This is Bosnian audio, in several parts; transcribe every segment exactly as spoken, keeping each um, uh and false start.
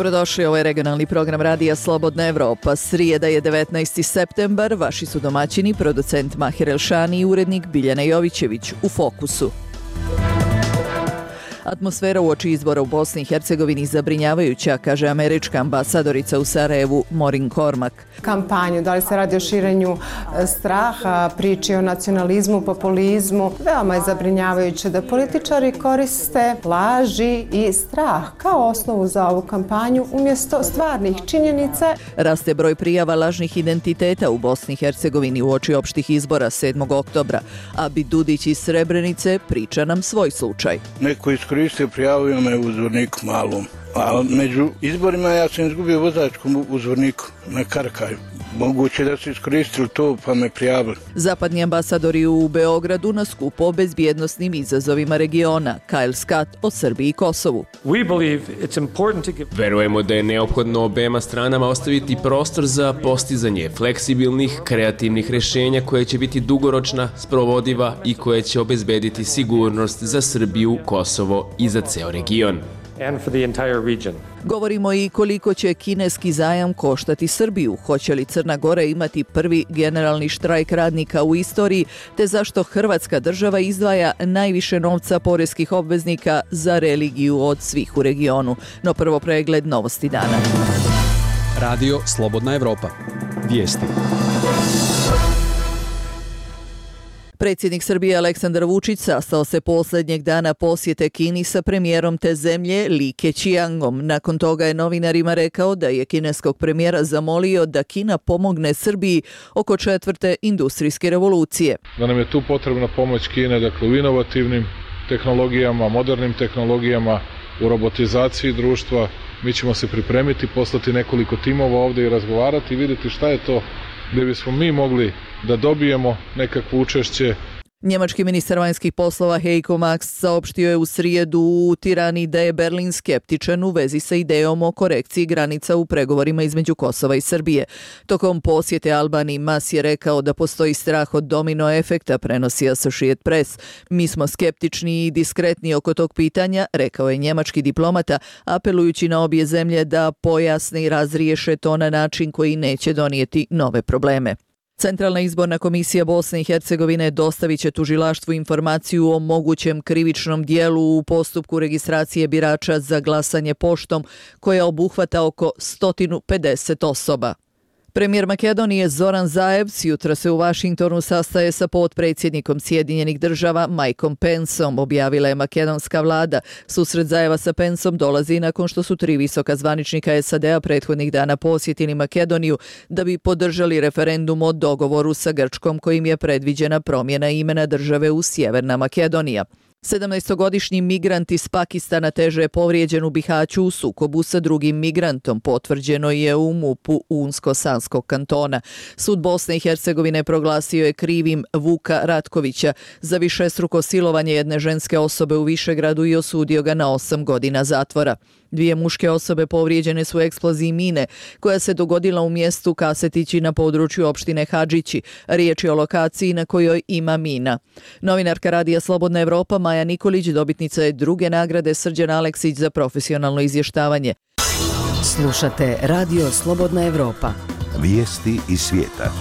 Dobrodošli, ovo je regionalni program Radija Slobodna Evropa. Srijeda je devetnaesti septembar, vaši su domaćini, producent Mahir Elšani i urednik Biljana Jovićević. U fokusu. Atmosfera uoči izbora u Bosni i Hercegovini zabrinjavajuća, kaže američka ambasadorica u Sarajevu Maureen Cormack. Kampanju, da li se radi o širenju straha, priči o nacionalizmu, populizmu, veoma je zabrinjavajuće da političari koriste laži i strah kao osnovu za ovu kampanju umjesto stvarnih činjenica. Raste broj prijava lažnih identiteta u Bosni i Hercegovini uoči opštih izbora sedmog oktobra. Abi Dudić iz Srebrenice priča nam svoj slučaj. Neko iskoristio, prijavio me u Zvorniku malom. A među izborima ja sam izgubio vozačku u Zvorniku na Karkaju. Moguće da su iskoristili to pa me prijavili. Zapadni ambasadori u Beogradu na skupu o bezbjednosnim izazovima regiona. Kyle Scott o Srbiji i Kosovu. Verujemo da je neophodno obema stranama ostaviti prostor za postizanje fleksibilnih, kreativnih rješenja koje će biti dugoročna, sprovodiva i koje će obezbediti sigurnost za Srbiju, Kosovo i za ceo region. And for the entire region. Govorimo i koliko će kineski zajam koštati Srbiju, hoće li Crna Gora imati prvi generalni štrajk radnika u istoriji, te zašto Hrvatska država izdvaja najviše novca poreskih obveznika za religiju od svih u regionu. No prvo pregled novosti dana. Radio Slobodna Evropa. Vijesti. Predsjednik Srbije Aleksandar Vučić sastao se posljednjeg dana posjete Kini sa premijerom te zemlje Li Keqiangom. Nakon toga je novinarima rekao da je kineskog premijera zamolio da Kina pomogne Srbiji oko četvrte industrijske revolucije. Da nam je tu potrebna pomoć Kine, dakle u inovativnim tehnologijama, modernim tehnologijama, u robotizaciji društva. Mi ćemo se pripremiti, poslati nekoliko timova ovdje i razgovarati i vidjeti šta je to gdje bismo mi mogli da dobijemo nekakvo učešće. Njemački ministar vanjskih poslova Heiko Maas saopštio je u srijedu u Tirani da je Berlin skeptičan u vezi sa idejom o korekciji granica u pregovorima između Kosova i Srbije. Tokom posjete Albaniji Maas je rekao da postoji strah od domino efekta, prenosi Associated Press. Mi smo skeptični i diskretni oko tog pitanja, rekao je njemački diplomata, apelujući na obje zemlje da pojasne i razriješe to na način koji neće donijeti nove probleme. Centralna izborna komisija Bosne i Hercegovine dostavit će tužilaštvu informaciju o mogućem krivičnom dijelu u postupku registracije birača za glasanje poštom koja obuhvata oko sto pedeset osoba. Premijer Makedonije Zoran Zaev jutra se u Vašingtonu sastaje sa potpredsjednikom Sjedinjenih država Mikeom Penceom, objavila je makedonska vlada. Susret Zaeva sa Penceom dolazi nakon što su tri visoka zvaničnika S A D-a prethodnih dana posjetili Makedoniju da bi podržali referendum o dogovoru sa Grčkom kojim je predviđena promjena imena države u Sjeverna Makedonija. sedamnaestogodišnji migrant iz Pakistana teže je povrijeđen u Bihaću u sukobu sa drugim migrantom, potvrđeno je u MUP-u Unsko-Sanskog kantona. Sud Bosne i Hercegovine proglasio je krivim Vuka Ratkovića za višestruko silovanje jedne ženske osobe u Višegradu i osudio ga na osam godina zatvora. Dvije muške osobe povrijeđene su u eksploziji mine koja se dogodila u mjestu Kasetići na području opštine Hadžići. Riječ je o lokaciji na kojoj ima mina. Novinarka Radija Slobodna Evropa Maja Nikolić dobitnica je druge nagrade Srđan Aleksić za profesionalno izvještavanje. Slušate Radio Slobodna Evropa. Vijesti iz svijeta.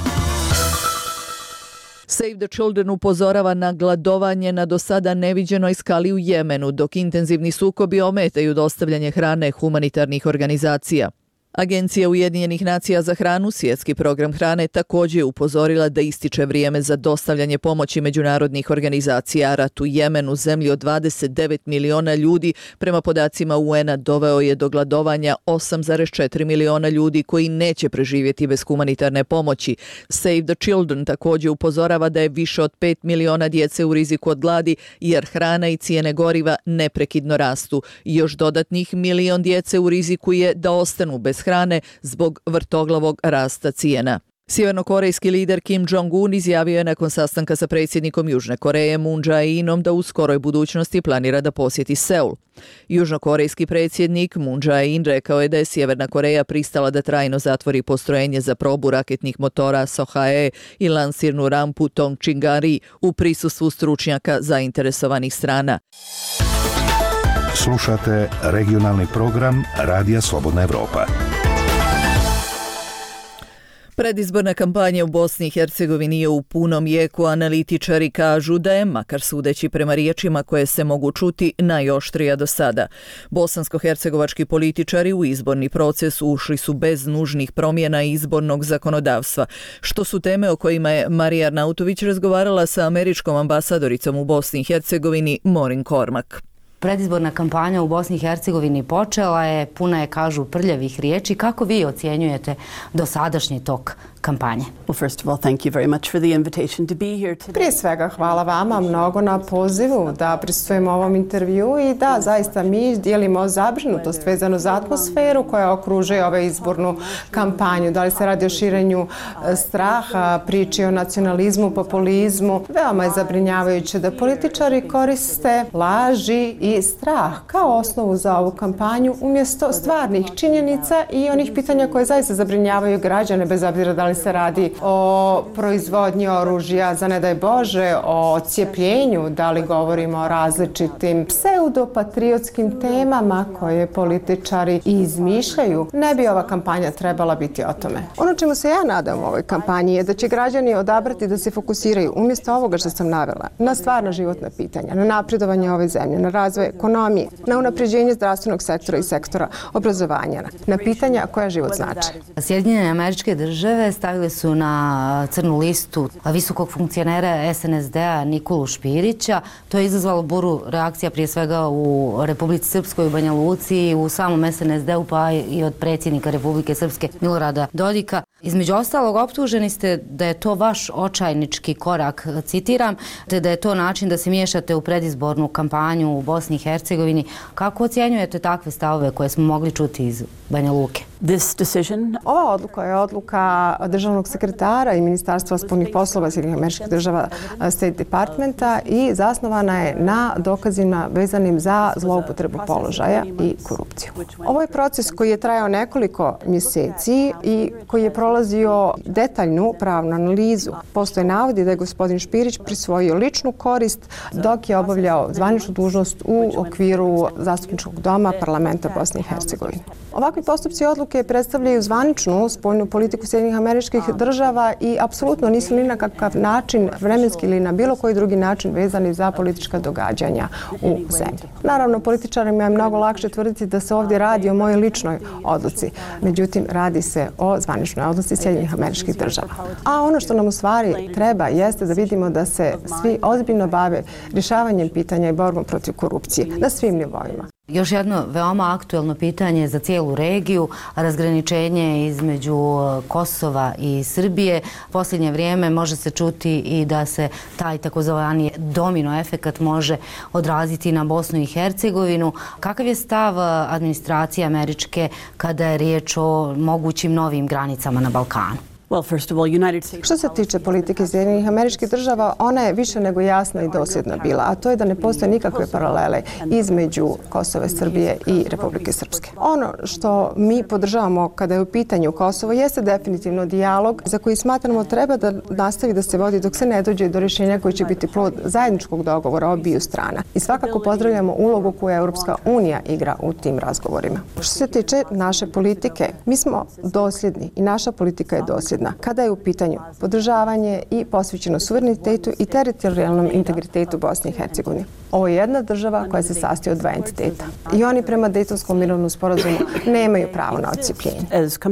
Save the Children upozorava na gladovanje na do sada neviđenoj skali u Jemenu, dok intenzivni sukobi ometaju dostavljanje hrane humanitarnih organizacija. Agencija Ujedinjenih nacija za hranu, svjetski program hrane, također je upozorila da ističe vrijeme za dostavljanje pomoći međunarodnih organizacija. Rat u Jemenu, zemlji od dvadeset devet miliona ljudi, prema podacima U N-a doveo je do gladovanja osam zarez četiri miliona ljudi koji neće preživjeti bez humanitarne pomoći. Save the Children također upozorava da je više od pet miliona djece u riziku od gladi jer hrana i cijene goriva neprekidno rastu. Još dodatnih milion djece u riziku je da ostanu bez hrane zbog vrtoglavog rasta cijena. Sjevernokorejski lider Kim Jong-un izjavio je nakon sastanka sa predsjednikom Južne Koreje Moon Jae-inom da u skoroj budućnosti planira da posjeti Seul. Južnokorejski predsjednik Moon Jae-in rekao je da je Sjeverna Koreja pristala da trajno zatvori postrojenje za probu raketnih motora Sohae i lansirnu rampu Tongchingari u prisustvu stručnjaka zainteresovanih strana. Slušate regionalni program Radija Slobodna Evropa. Predizborna kampanja u Bosni i Hercegovini je u punom jeku. Analitičari kažu da je, makar sudeći prema riječima koje se mogu čuti, najoštrija do sada. Bosansko-hercegovački političari u izborni proces ušli su bez nužnih promjena izbornog zakonodavstva, što su teme o kojima je Marija Arnautović razgovarala sa američkom ambasadoricom u Bosni i Hercegovini Maureen Cormack. Predizborna kampanja u Bosni i Hercegovini počela je, puna je, kažu, prljavih riječi. Kako vi ocjenjujete dosadašnji tok kampanje? Prije svega hvala vama mnogo na pozivu da prisustvujemo ovom intervju i da, zaista mi dijelimo zabrinutost vezano za atmosferu koja okružuje ove izbornu kampanju. Da li se radi o širenju straha, priči o nacionalizmu, populizmu. Veoma je zabrinjavajuće da političari koriste laži i strah kao osnovu za ovu kampanju umjesto stvarnih činjenica i onih pitanja koje zaista zabrinjavaju građane, bez obzira da li se radi o proizvodnji oružja, za ne daj Bože, o cijepljenju, da li govorimo o različitim pseudopatriotskim temama koje političari izmišljaju. Ne bi ova kampanja trebala biti o tome. Ono čemu se ja nadam u ovoj kampanji je da će građani odabrati da se fokusiraju umjesto ovoga što sam navela na stvarno životna pitanja, na napredovanje ove zemlje, na razvoj ekonomije, na unapređenje zdravstvenog sektora i sektora obrazovanja, na pitanja koja život znači. Sjedinjene Američke Države stavile su na crnu listu visokog funkcionera es en es de-a Nikolu Špirića. To je izazvalo buru reakcija prije svega u Republici Srpskoj, u Banja Luci, u samom es en es de-u, pa i od predsjednika Republike Srpske Milorada Dodika. Između ostalog, optuženi ste da je to vaš očajnički korak, citiram, te da je to način da se miješate u predizbornu kampanju u Bosni i Hercegovini. Kako ocjenjujete takve stavove koje smo mogli čuti iz Banja Luke? Ova odluka je odluka državnog sekretara i Ministarstva spoljnih poslova Sjedinjenih Američkih Država, State Departmenta, i zasnovana je na dokazima vezanim za zloupotrebu položaja i korupciju. Ovo je proces koji je trajao nekoliko mjeseci i koji je prolazio detaljnu pravnu analizu. Postoje navodi da je gospodin Špirić prisvojio ličnu korist dok je obavljao zvaničnu dužnost u okviru Zastupničkog doma Parlamenta Bosne i Hercegovine. Ovakvi postupci odluke predstavljaju zvaničnu spoljnu politiku Sjedinjenih Američkih Država i apsolutno nisu ni na kakav način, vremenski ili na bilo koji drugi način, vezani za politička događanja u zemlji. Naravno, političarima je mnogo lakše tvrditi da se ovdje radi o mojoj ličnoj odluci. Međutim, radi se o zvaničnoj odluci Sjedinjenih Američkih Država. A ono što nam u stvari treba jeste da vidimo da se svi ozbiljno bave rješavanjem pitanja i borbom protiv korupcije na svim nivoima. Još jedno veoma aktuelno pitanje za cijelu regiju, razgraničenje između Kosova i Srbije. Posljednje vrijeme može se čuti i da se taj takozvani domino efekat može odraziti na Bosnu i Hercegovinu. Kakav je stav administracije američke kada je riječ o mogućim novim granicama na Balkanu? Što se tiče politike Sjedinjenih Američkih Država, ona je više nego jasna i dosljedna bila, a to je da ne postoje nikakve paralele između Kosova, Srbije i Republike Srpske. Ono što mi podržavamo kada je u pitanju Kosovo jeste definitivno dijalog za koji smatramo treba da nastavi da se vodi dok se ne dođe do rješenja koji će biti plod zajedničkog dogovora obiju strana. I svakako pozdravljamo ulogu koju Europska unija igra u tim razgovorima. Što se tiče naše politike, mi smo dosljedni i naša politika je dosljedna kada je u pitanju podržavanje i posvećeno suverenitetu i teritorijalnom integritetu Bosne i Hercegovine. Ovo je jedna država koja se sastoji od dva entiteta i oni prema Dejtonskom mirovnom sporazumu nemaju pravo na odcijepljenje.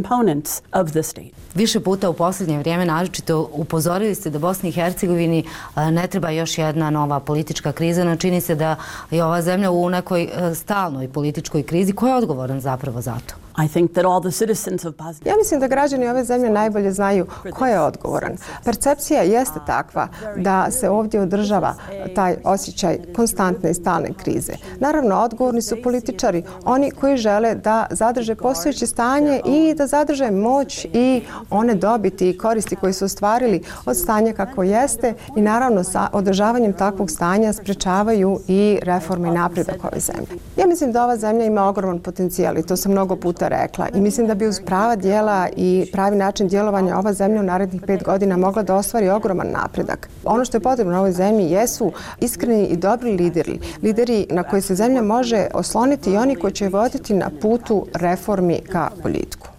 Više puta u posljednje vrijeme naročito upozorili ste da Bosni i Hercegovini ne treba još jedna nova politička kriza, no čini se da je ova zemlja u nekoj stalnoj političkoj krizi. Ko je odgovoran zapravo za to? Ja mislim da građani ove zemlje najbolje znaju ko je odgovoran. Percepcija jeste takva da se ovdje održava taj osjećaj konstantne i stalne krize. Naravno, odgovorni su političari, oni koji žele da zadrže postojeće stanje i da zadrže moć i one dobiti i koristi koje su ostvarili od stanja kako jeste i naravno sa održavanjem takvog stanja sprečavaju i reforme i napredak ove zemlje. Ja mislim da ova zemlja ima ogroman potencijal i to sam mnogo puta rekla i mislim da bi uz prava djela i pravi način djelovanja ova zemlja u narednih pet godina mogla da ostvari ogroman napredak. Ono što je potrebno na ovoj zemlji jesu iskreni i dobri lideri. Lideri na koje se zemlja može osloniti i oni koji će voditi na putu reformi ka boljitku.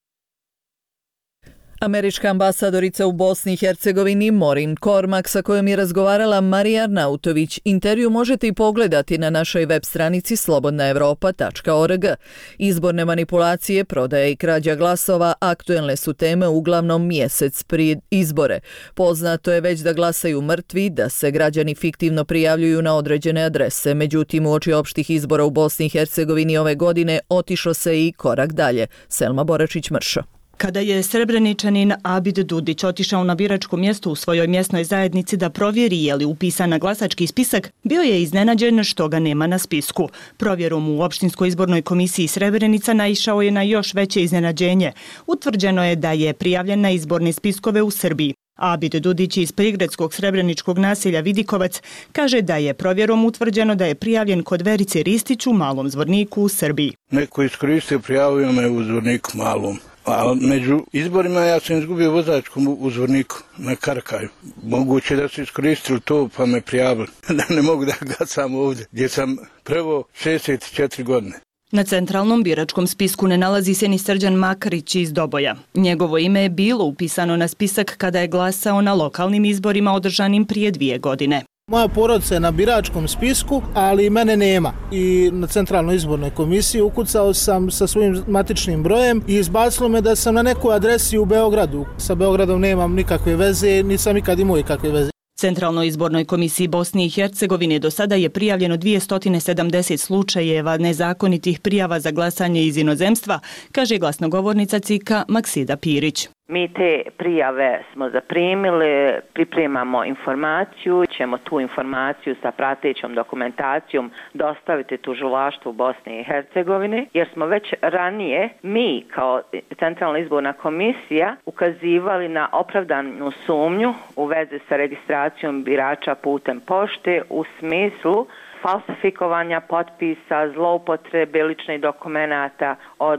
Američka ambasadorica u Bosni i Hercegovini Morin Kormak, sa kojom je razgovarala Marija Arnautović. Intervju možete i pogledati na našoj web stranici slobodna europa tačka org. Izborne manipulacije, prodaja i krađa glasova aktuelne su teme uglavnom mjesec prije izbore. Poznato je već da glasaju mrtvi, da se građani fiktivno prijavljuju na određene adrese. Međutim, uoči opštih izbora u Bosni i Hercegovini ove godine otišlo se i korak dalje. Selma Boračić-Mršo. Kada je Srebreničanin Abid Dudić otišao na biračko mjesto u svojoj mjesnoj zajednici da provjeri je li upisan na glasački spisak, bio je iznenađen što ga nema na spisku. Provjerom u Opštinskoj izbornoj komisiji Srebrenica naišao je na još veće iznenađenje. Utvrđeno je da je prijavljen na izborne spiskove u Srbiji. Abid Dudić iz prigradskog srebreničkog naselja Vidikovac kaže da je provjerom utvrđeno da je prijavljen kod Verice Ristić u Malom Zvorniku u Srbiji. Neko iskoristio, prijavio me u Zvorniku Malom. A među izborima ja sam izgubio vozačku u Zvorniku na Karkaju. Moguće da su iskoristili to pa me prijavili. Da ne mogu da glasam ovdje gdje sam prvo šezdeset četiri godine. Na centralnom biračkom spisku ne nalazi se ni Srđan Makarić iz Doboja. Njegovo ime je bilo upisano na spisak kada je glasao na lokalnim izborima održanim prije dvije godine. Moja porodica je na biračkom spisku, ali mene nema. I na centralnoj izbornoj komisiji ukucao sam sa svojim matičnim brojem i izbacilo me da sam na nekoj adresi u Beogradu. Sa Beogradom nemam nikakve veze, nisam nikad imao ikakve veze. Centralnoj izbornoj komisiji Bosne i Hercegovine do sada je prijavljeno dvjesto sedamdeset slučajeva nezakonitih prijava za glasanje iz inozemstva, kaže glasnogovornica C I K-a Maksida Pirić. Mi te prijave smo zaprimili, pripremamo informaciju, ćemo tu informaciju sa pratećom dokumentacijom dostaviti tužilaštvu Bosne i Hercegovine, jer smo već ranije mi kao Centralna izborna komisija ukazivali na opravdanu sumnju u vezi sa registracijom birača putem pošte u smislu falsifikovanja potpisa, zloupotrebe ličnih dokumenata,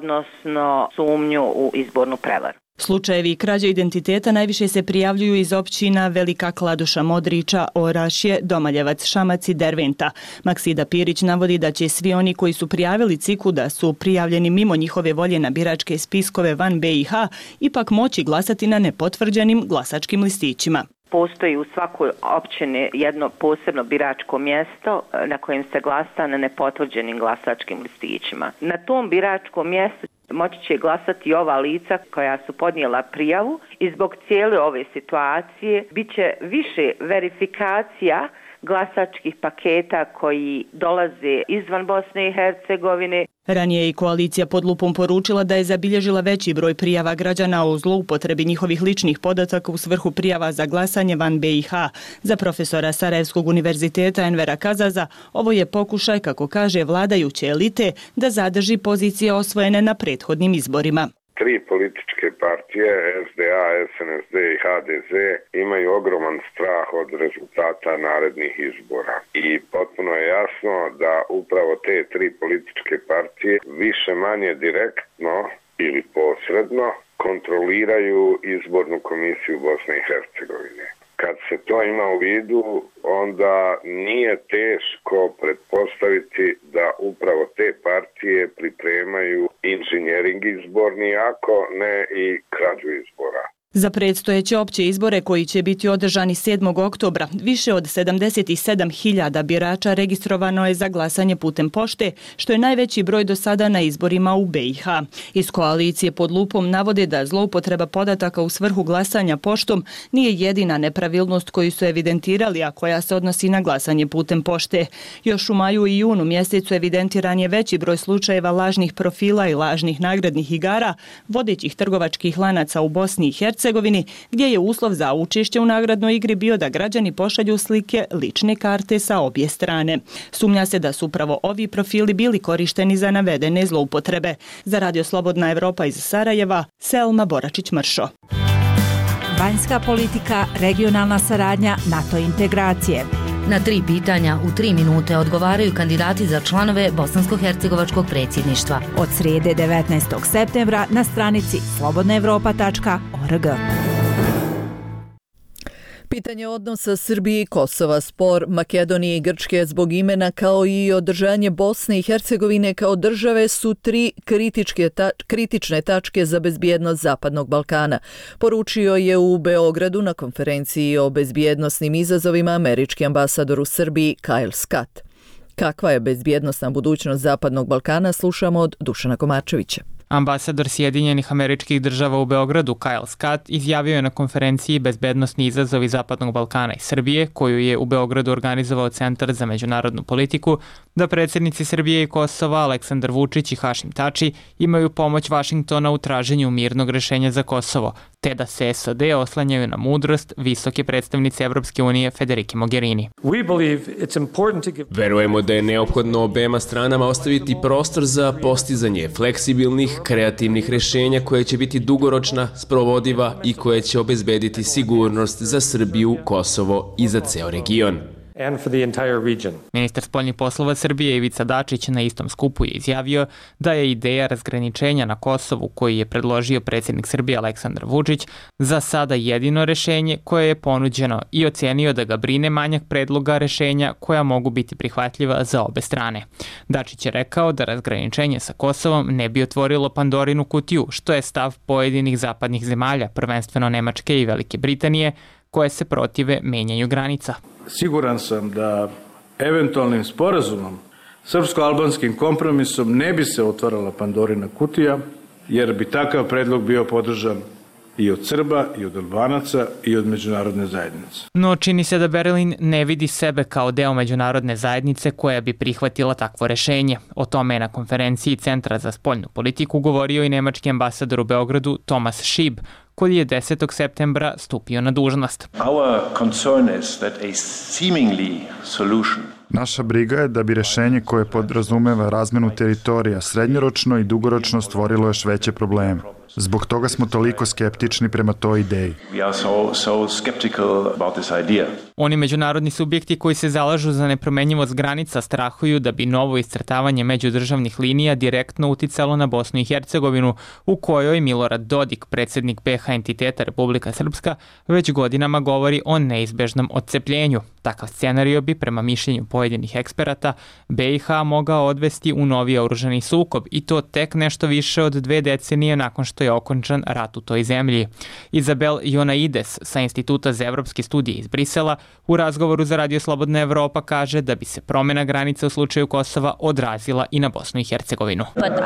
odnosno sumnju u izbornu prevaru. Slučajevi krađe identiteta najviše se prijavljuju iz općina Velika Kladuša, Modriča, Orašje, Domaljevac, Šamac i Derventa. Maksida Pirić navodi da će svi oni koji su prijavili C I K-u da su prijavljeni mimo njihove volje na biračke spiskove van B i H ipak moći glasati na nepotvrđenim glasačkim listićima. Postoji u svakoj općini jedno posebno biračko mjesto na kojem se glasa na nepotvrđenim glasačkim listićima. Na tom biračkom mjestu moći će glasati ova lica koja su podnijela prijavu i zbog cijele ove situacije bit će više verifikacija glasačkih paketa koji dolaze izvan Bosne i Hercegovine. Ranije je i koalicija pod lupom poručila da je zabilježila veći broj prijava građana o zloupotrebi njihovih ličnih podataka u svrhu prijava za glasanje van B i H. Za profesora Sarajevskog univerziteta Envera Kazaza ovo je pokušaj, kako kaže, vladajuće elite da zadrži pozicije osvojene na prethodnim izborima. Tri političke partije, S D A, S N S D i H D Z, imaju ogroman strah od rezultata narednih izbora. I potpuno je jasno da upravo te tri političke partije više manje direktno ili posredno kontroliraju izbornu komisiju Bosne i Hercegovine. Kad se to ima u vidu, onda nije teško pretpostaviti da upravo te partije pripremaju inženjering izborni, ako ne i krađu izbora. Za predstojeće opće izbore koji će biti održani sedmog oktobra, više od sedamdeset sedam hiljada birača registrovano je za glasanje putem pošte, što je najveći broj do sada na izborima u B i H. Iz koalicije pod lupom navode da zloupotreba podataka u svrhu glasanja poštom nije jedina nepravilnost koju su evidentirali, a koja se odnosi na glasanje putem pošte. Još u maju i junu mjesecu evidentiran je veći broj slučajeva lažnih profila i lažnih nagradnih igara vodećih trgovačkih lanaca u Bosni i Hercegovini, gdje je uslov za učešće u nagradnoj igri bio da građani pošalju slike lične karte sa obje strane. Sumnja se da su upravo ovi profili bili korišteni za navedene zloupotrebe. Za Radio Slobodna Evropa iz Sarajeva, Selma Boračić-Mršo. Vanjska politika, regionalna saradnja, NATO integracije. Na tri pitanja u tri minute odgovaraju kandidati za članove bosansko-hercegovačkog predsjedništva. Od srijede devetnaestog septembra na stranici slobodna evropa tačka org. Pitanje odnosa Srbije i Kosova, spor Makedonije i Grčke zbog imena kao i održanje Bosne i Hercegovine kao države su tri kritičke ta- kritične tačke za bezbjednost Zapadnog Balkana, poručio je u Beogradu na konferenciji o bezbjednosnim izazovima američki ambasador u Srbiji Kyle Scott. Kakva je bezbjednosna budućnost Zapadnog Balkana, slušamo od Dušana Komarčevića. Ambasador Sjedinjenih Američkih Država u Beogradu Kyle Scott izjavio je na konferenciji Bezbednosni izazovi Zapadnog Balkana i Srbije, koju je u Beogradu organizovao Centar za međunarodnu politiku, da predsjednici Srbije i Kosova Aleksandar Vučić i Hašim Tači imaju pomoć Vašingtona u traženju mirnog rešenja za Kosovo, te da se S A D oslanjaju na mudrost visoke predstavnice Evropske unije Federike Mogherini. Verujemo da je neophodno obema stranama ostaviti prostor za postizanje fleksibilnih, kreativnih rešenja koje će biti dugoročna, sprovodiva i koje će obezbediti sigurnost za Srbiju, Kosovo i za ceo region. And for the entire region. Ministar spoljnih poslova Srbije Ivica Dačić na istom skupu je izjavio da je ideja razgraničenja na Kosovu koju je predložio predsjednik Srbije Aleksandar Vučić za sada jedino rešenje koje je ponuđeno i ocenio da ga brine manjak predloga rešenja koja mogu biti prihvatljiva za obe strane. Dačić je rekao da razgraničenje sa Kosovom ne bi otvorilo Pandorinu kutiju, što je stav pojedinih zapadnih zemalja, prvenstveno Nemačke i Velike Britanije, koje se protive menjanju granica. Siguran sam da eventualnim sporazumom, srpsko-albanskim kompromisom ne bi se otvarala Pandorina kutija, jer bi takav predlog bio podržan i od Srba, i od Albanaca, i od međunarodne zajednice. No čini se da Berlin ne vidi sebe kao deo međunarodne zajednice koja bi prihvatila takvo rešenje. O tome je na konferenciji Centra za spoljnu politiku govorio i nemački ambasador u Beogradu Thomas Schieb, koji je desetog septembra stupio na dužnost. Our concern is that a seemingly solution Naša briga je da bi rešenje koje podrazumeva razmenu teritorija srednjoročno i dugoročno stvorilo još veće probleme. Zbog toga smo toliko skeptični prema toj ideji. We are so, so skeptical about this idea. Oni međunarodni subjekti koji se zalažu za nepromenjivost granica strahuju da bi novo iscrtavanje međudržavnih linija direktno uticalo na Bosnu i Hercegovinu, u kojoj Milorad Dodik, predsjednik B H entiteta Republika Srpska, već godinama govori o neizbežnom odcepljenju. Takav scenario bi, prema mišljenju pojedinih eksperata, B i H mogao odvesti u novi oružani sukob i to tek nešto više od dve decenije nakon što je okončan rat u toj zemlji. Izabel Jonaides sa Instituta za evropske studije iz Brisela u razgovoru za Radio Slobodna Evropa kaže da bi se promjena granica u slučaju Kosova odrazila i na Bosnu i Hercegovinu.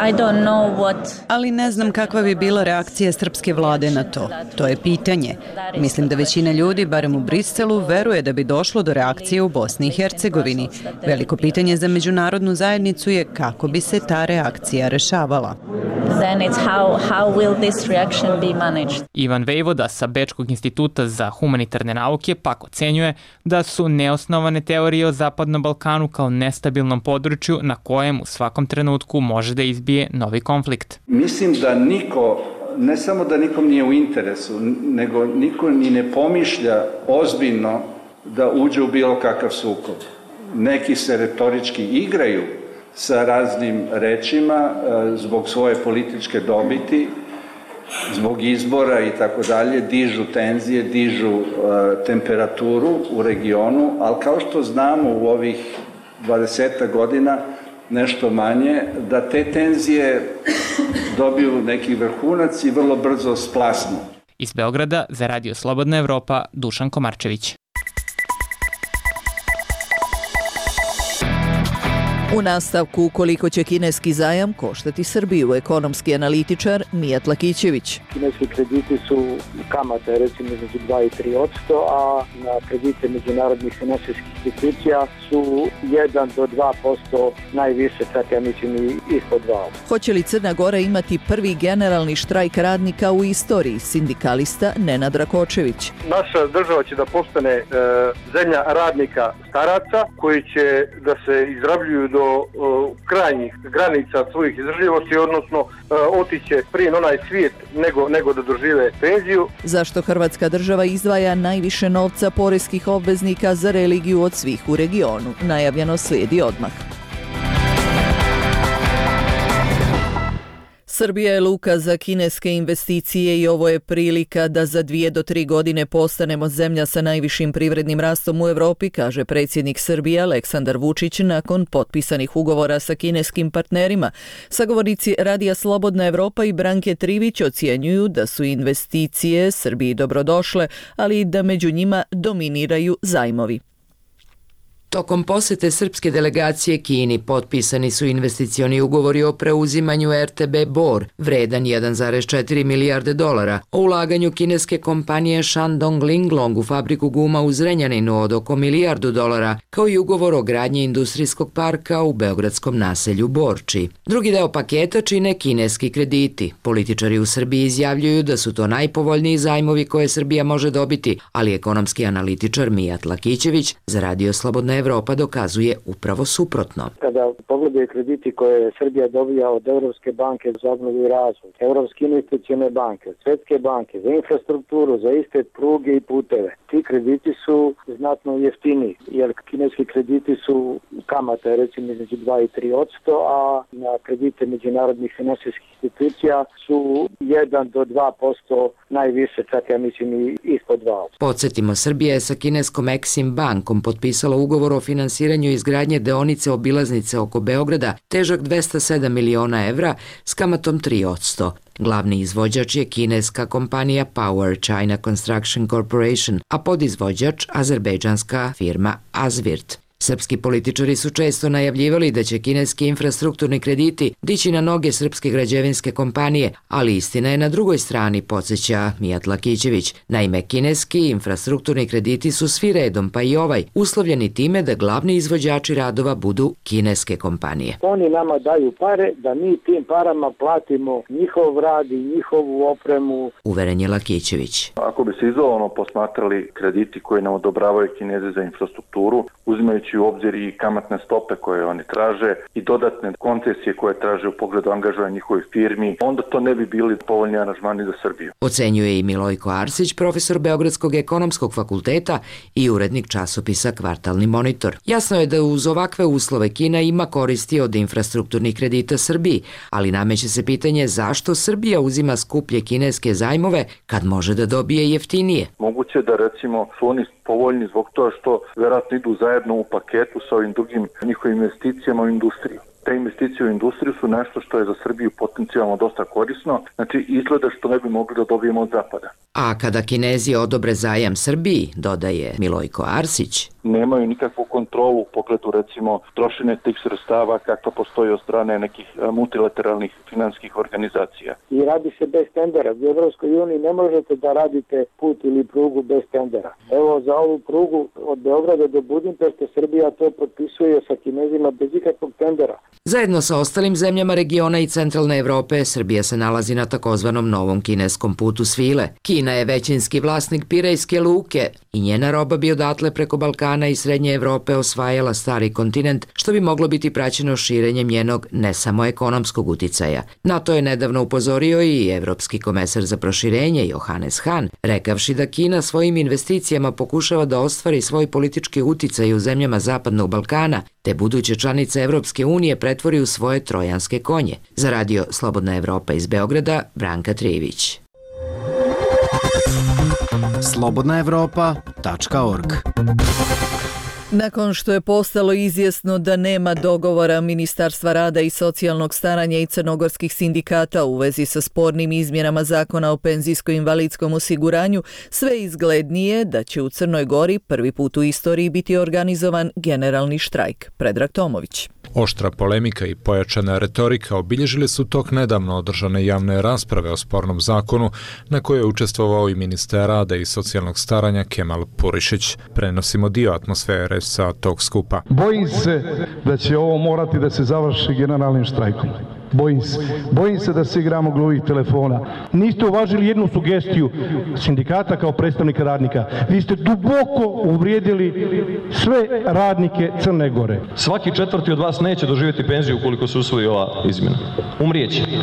Ali ne znam kakva bi bila reakcija srpske vlade na to. To je pitanje. Mislim da većina ljudi, barem u Briselu, veruje da bi došlo do reakcije u Bosni i Hercegovini. Veliko pitanje za međunarodnu zajednicu je kako bi se ta reakcija rešavala. Then it's how, how will this reaction be managed? Ivan Vejvoda sa Bečkog instituta za humanitarne nauke pak ocenjuje da su neosnovane teorije o Zapadnom Balkanu kao nestabilnom području na kojem u svakom trenutku može da izbije novi konflikt. Mislim da niko, ne samo da nikom nije u interesu, nego niko ni ne pomišlja ozbiljno da uđe u bilo kakav sukob. Neki se retorički igraju sa raznim rečima zbog svoje političke dobiti, zbog izbora i tako dalje, dižu tenzije, dižu temperaturu u regionu, ali kao što znamo u ovih dvadeset godina, nešto manje, da te tenzije dobiju neki vrhunac i vrlo brzo splasnu. Iz Beograda za Radio Slobodna Evropa, Dušan Komarčević. U nastavku koliko će kineski zajam koštati Srbiju, ekonomski analitičar Mijat Lakićević. Kineski krediti su kamate recimo između dva i tri posto, a na kredite međunarodnih finansijskih institucija su jedan do dva posto najviše, čak ja mislim i ispod dva posto. Hoće li Crna Gora imati prvi generalni štrajk radnika u istoriji, sindikalista Nenad Rakočević? Naša država će da postane e, zemlja radnika staraca koji će da se izrabljuju do o, krajnjih granica svojih izdržljivosti, odnosno e, otiće prije na onaj svijet nego, nego da dožive penziju. Zašto Hrvatska država izdvaja najviše novca poreskih obveznika za religiju od svih u regionu? Najavljeno slijedi odmah. Srbija je luka za kineske investicije i ovo je prilika da za dvije do tri godine postanemo zemlja sa najvišim privrednim rastom u Evropi, kaže predsjednik Srbije Aleksandar Vučić nakon potpisanih ugovora sa kineskim partnerima. Sagovornici Radija Slobodna Evropa i Branke Trivić ocjenjuju da su investicije Srbiji dobrodošle, ali i da među njima dominiraju zajmovi. Tokom posete srpske delegacije Kini potpisani su investicioni ugovori o preuzimanju R T B Bor, vredan jedan zarez četiri milijarde dolara, o ulaganju kineske kompanije Shandong Linglong u fabriku guma u Zrenjaninu od oko milijardu dolara, kao i ugovor o gradnji industrijskog parka u beogradskom naselju Borči. Drugi deo paketa čine kineski krediti. Političari u Srbiji izjavljuju da su to najpovoljniji zajmovi koje Srbija može dobiti, ali ekonomski analitičar Mijat Lakićević za Radio Slobodna Evropa dokazuje upravo suprotno. Kada pogledaju krediti koje Srbija dobija od Evropske banke za obnovu i razvoj, Evropske investicione banke, Svetske banke, za infrastrukturu, za iste pruge i puteve, ti krediti su znatno jeftiniji, jer kineski krediti su kamate recimo između dva i tri posto, a na kredite međunarodnih finansijskih institucija su jedan do dva posto najviše, čak ja mislim i ispod dva posto. Podsjetimo, Srbija je sa kineskom Exim bankom potpisala ugovor o finansiranju izgradnje deonice obilaznice oko Beograda težak dvesta sedam miliona evra s kamatom tri posto. Glavni izvođač je kineska kompanija Power China Construction Corporation, a podizvođač azerbejdžanska firma Azvirt. Srpski političari su često najavljivali da će kineski infrastrukturni krediti dići na noge srpske građevinske kompanije, ali istina je na drugoj strani, podsjeća Mijat Lakićević. Naime, kineski infrastrukturni krediti su svi redom, pa i ovaj, uslovljeni time da glavni izvođači radova budu kineske kompanije. Oni nama daju pare da mi tim parama platimo njihov rad i njihovu opremu. Uveren je Lakićević. Ako bi se izolovano posmatrali krediti koje nam odobravaju Kinezi za infrastrukturu, uzimajući u obzir i kamatne stope koje oni traže i dodatne koncesije koje traže u pogledu angažovanja njihovih firmi, onda to ne bi bili povoljni aranžmani za Srbiju. Ocenjuje i Milojko Arsić, profesor Beogradskog ekonomskog fakulteta i urednik časopisa Kvartalni monitor. Jasno je da uz ovakve uslove Kina ima koristi od infrastrukturnih kredita Srbiji, ali nameće se pitanje zašto Srbija uzima skuplje kineske zajmove kad može da dobije jeftinije. Moguće da recimo su oni povoljni zbog toga što verovatno idu zajedno u paketu sa ovim drugim njihovim investicijama u industriju. Te investicije u industriju su nešto što je za Srbiju potencijalno dosta korisno, znači izgleda što ne bi mogli da dobijemo od zapada. A kada Kinezi odobre zajam Srbiji, dodaje Milojko Arsić, nemaju nikakvu kontrolu u pogledu recimo trošenja tih sredstava kakva postoji od strane nekih multilateralnih finansijskih organizacija. I radi se bez tendera. U Evropskoj uniji ne možete da radite put ili prugu bez tendera. Evo za ovu prugu od Beograda do Budimpešte Srbija to potpisuje sa Kinezima bez ikakvog tendera. Zajedno sa ostalim zemljama regiona i centralne Evrope, Srbija se nalazi na takozvanom novom kineskom putu svile. Kina je većinski vlasnik Pirejske luke i njena roba bi odatle preko Balkana i Srednje Evrope osvajala stari kontinent, što bi moglo biti praćeno širenjem njenog ne samo ekonomskog uticaja. Na to je nedavno upozorio i evropski komesar za proširenje Johannes Hahn, rekavši da Kina svojim investicijama pokušava da ostvari svoj politički uticaj u zemljama Zapadnog Balkana, te buduće članice Evropske unije pretvori u svoje trojanske konje. Za Radio Slobodna Evropa iz Beograda, Branka Trivić. slobodna evropa tačka org. Nakon što je postalo izvjesno da nema dogovora Ministarstva rada i socijalnog staranja i crnogorskih sindikata u vezi sa spornim izmjenama zakona o penzijsko-invalidskom osiguranju, sve izglednije da će u Crnoj Gori prvi put u istoriji biti organizovan generalni štrajk. Predrag Tomović. Oštra polemika i pojačana retorika obilježile su tok nedavno održane javne rasprave o spornom zakonu na kojoj je učestvovao i ministar rada i socijalnog staranja Kemal Purišić. Prenosimo dio atmosfere sa tog skupa. Bojim se da će ovo morati da se završi generalnim štrajkom. Bojim se. Bojim se da se igramo gluvih telefona. Niste uvažili jednu sugestiju sindikata kao predstavnika radnika. Vi ste duboko uvrijedili sve radnike Crne Gore. Svaki četvrti od vas neće doživjeti penziju ukoliko se usvoji ova izmjena. Umrijeće.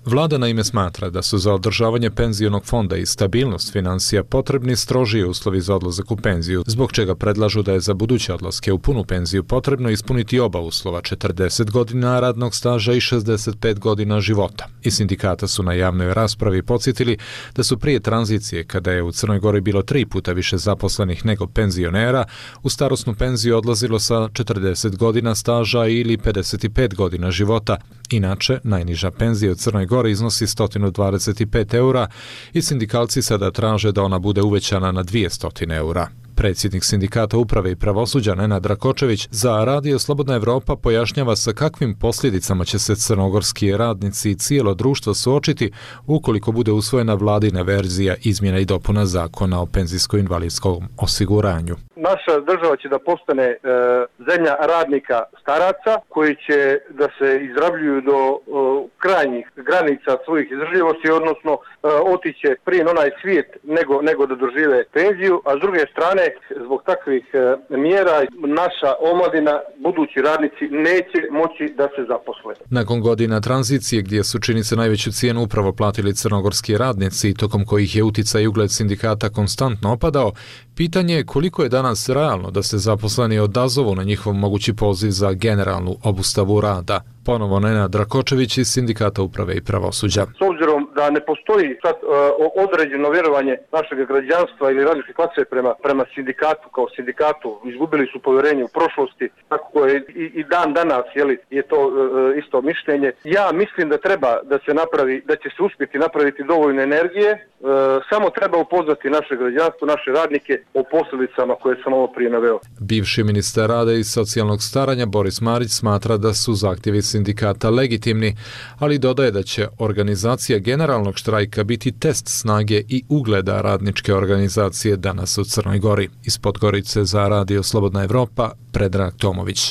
Vlada naime smatra da su za održavanje penzionog fonda i stabilnost financija potrebni strožiji uslovi za odlazak u penziju, zbog čega predlažu da je za buduće odlaske u punu penziju potrebno ispuniti oba uslova, četrdeset godina radnog staža i šezdeset pet godina života. I sindikata su na javnoj raspravi podsjetili da su prije tranzicije, kada je u Crnoj Gori bilo tri puta više zaposlenih nego penzionera, u starosnu penziju odlazilo sa četrdeset godina staža ili pedeset pet godina života. Inače, najniža penzija u Crnoj Gori iznosi sto dvadeset pet eura i sindikalci sada traže da ona bude uvećana na dvjesto eura. Predsjednik sindikata uprave i pravosuđa Nenad Rakočević za Radio Slobodna Evropa pojašnjava sa kakvim posljedicama će se crnogorski radnici i cijelo društvo suočiti ukoliko bude usvojena vladina verzija izmjena i dopuna zakona o penzijsko-invalidskom osiguranju. Naša država će da postane e, zemlja radnika staraca koji će da se izrabljuju do e, krajnjih granica svojih izdržljivosti, odnosno e, otiće prije na onaj svijet nego, nego da dožive penziju, a s druge strane zbog takvih e, mjera naša omladina, budući radnici neće moći da se zaposle. Nakon godina tranzicije gdje su čini se najveću cijenu upravo platili crnogorski radnici, tokom kojih je uticaj i ugled sindikata konstantno opadao, pitanje je koliko je danas realno da se zaposleni odazovu na njihov mogući poziv za generalnu obustavu rada. Ponovo Nenad Rakočević iz Sindikata uprave i pravosuđa. S obzirom da ne postoji sad uh, određeno vjerovanje našeg građanstva ili radničke klase prema, prema sindikatu kao sindikatu, izgubili su povjerenje u prošlosti, tako je i, i dan danas jeli, je to uh, isto mišljenje. Ja mislim da treba da se napravi, da će se uspjeti napraviti dovoljno energije, uh, samo treba upoznati naše građanstvo, naše radnike o posljedicama koje sam ovo prije naveo. Bivši ministar rada i socijalnog staranja Boris Marić smatra da su zahtjevi sindikata legitimni, ali dodaje da će organizacija generalnog štrajka biti test snage i ugleda radničke organizacije danas u Crnoj Gori. Iz Podgorice za Radio Slobodna Evropa, Predrag Tomović.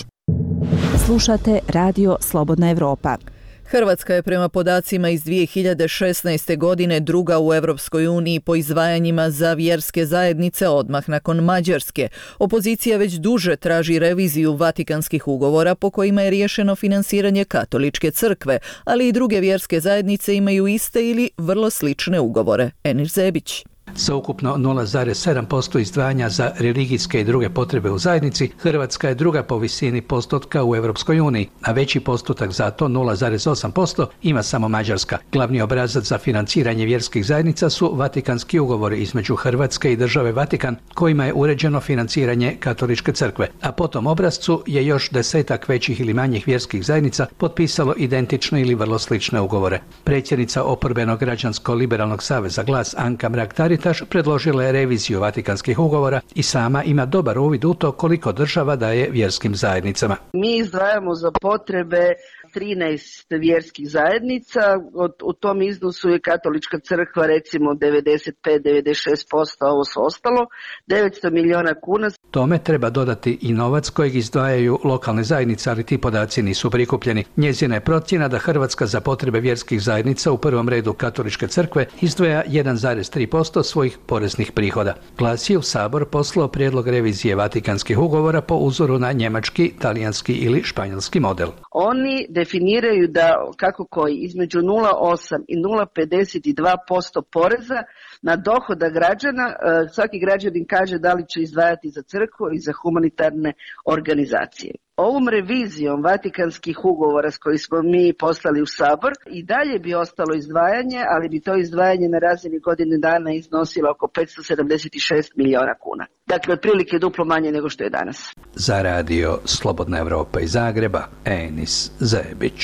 Slušate Radio Slobodna Evropa. Hrvatska je prema podacima iz dvije hiljade šesnaeste. godine druga u Europskoj uniji po izdvajanjima za vjerske zajednice odmah nakon Mađarske. Opozicija već duže traži reviziju Vatikanskih ugovora po kojima je riješeno finansiranje Katoličke crkve, ali i druge vjerske zajednice imaju iste ili vrlo slične ugovore. Enir Zebić. Sa ukupno nula zarez sedam posto izdvajanja za religijske i druge potrebe u zajednici, Hrvatska je druga po visini postotka u Europskoj uniji, a veći postotak za to nula zarez osam posto ima samo Mađarska. Glavni obrazac za financiranje vjerskih zajednica su Vatikanski ugovori između Hrvatske i države Vatikan, kojima je uređeno financiranje Katoličke crkve, a po tom obrazcu je još desetak većih ili manjih vjerskih zajednica potpisalo identične ili vrlo slične ugovore. Predsjednica oporbenog građansko-liberalnog saveza Glas Anka Mrak-Taritaš predložila je reviziju Vatikanskih ugovora i sama ima dobar uvid u to koliko država daje vjerskim zajednicama. Mi izdvajamo za potrebe trinaest vjerskih zajednica, u tom iznosu je Katolička crkva recimo devedeset pet do devedeset šest posto, a ovo su ostalo, devetsto milijuna kuna. Tome treba dodati i novac kojeg izdvajaju lokalne zajednice, ali ti podaci nisu prikupljeni. Njezina je procjena da Hrvatska za potrebe vjerskih zajednica, u prvom redu Katoličke crkve, izdvaja jedan zarez tri posto svojih poreznih prihoda. Glas je u Sabor poslao prijedlog revizije Vatikanskih ugovora po uzoru na njemački, talijanski ili španjolski model. Oni definiraju da kako koji između nula zarez osam i nula zarez pedeset dva posto poreza na dohodak građana, svaki građanin kaže da li će izdvajati za crkvu i za humanitarne organizacije. Ovom revizijom Vatikanskih ugovora s kojih smo mi poslali u Sabor i dalje bi ostalo izdvajanje, ali bi to izdvajanje na razini godine dana iznosilo oko petsto sedamdeset šest milijuna kuna. Dakle, otprilike duplo manje nego što je danas. Za Radio Slobodna Evropa iz Zagreba, Enis Zebić.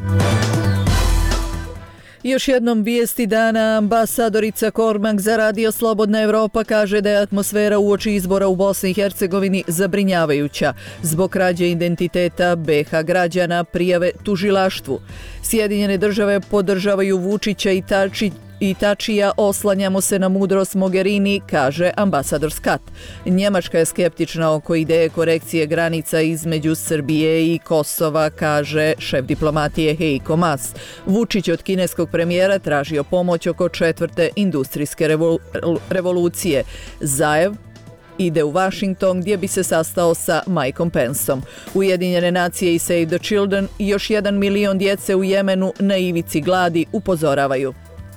Još jednom vijesti dana, ambasadorica Kormak za Radio Slobodna Evropa kaže da je atmosfera uoči izbora u Bosni i Hercegovini zabrinjavajuća zbog krađe identiteta be ha građana, prijave tužilaštvu. Sjedinjene države podržavaju Vučića i Tači I Tačija, oslanjamo se na mudrost Mogherini, kaže ambasador Skat. Njemačka je skeptična oko ideje korekcije granica između Srbije i Kosova, kaže šef diplomatije Heiko Maas. Vučić od kineskog premijera tražio pomoć oko četvrte industrijske revol- revolucije. Zajev ide u Washington gdje bi se sastao sa Mikeom Penceom. Ujedinjene nacije i Save the Children i još jedan milion djece u Jemenu na ivici gladi upozoravaju.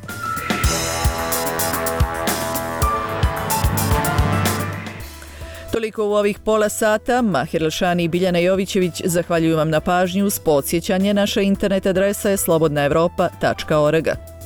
Toliko u ovih pola sata. Mahir Elšani i Biljana Jovićević zahvaljuju vam na pažnju. Uz podsjećanje, naša internet adresa je slobodna evropa tačka org.